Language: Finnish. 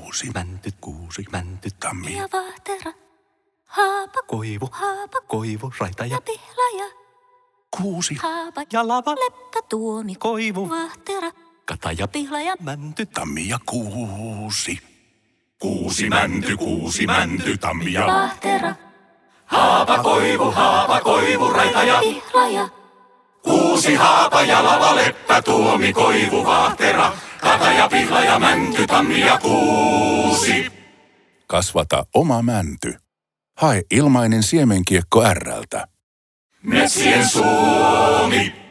kuusi, mänty, tammi ja vahtera, haapa, koivu, raita ja pihlaja, kuusi, haapa, ja lava, leppä, tuomi, koivu, vahtera, kata ja pihlaja, mänty, tammi ja kuusi. Kuusi, mänty, tammi ja vahtera, haapa, koivu, raita ja pihlaja, kuusi, haapa ja lava, leppä, tuomi, koivu, vahtera, kata ja pihlaja, mänty, tammi ja kuusi. Kasvata oma mänty. Hae ilmainen siemenkiekko R:ltä. Metsien Suomi.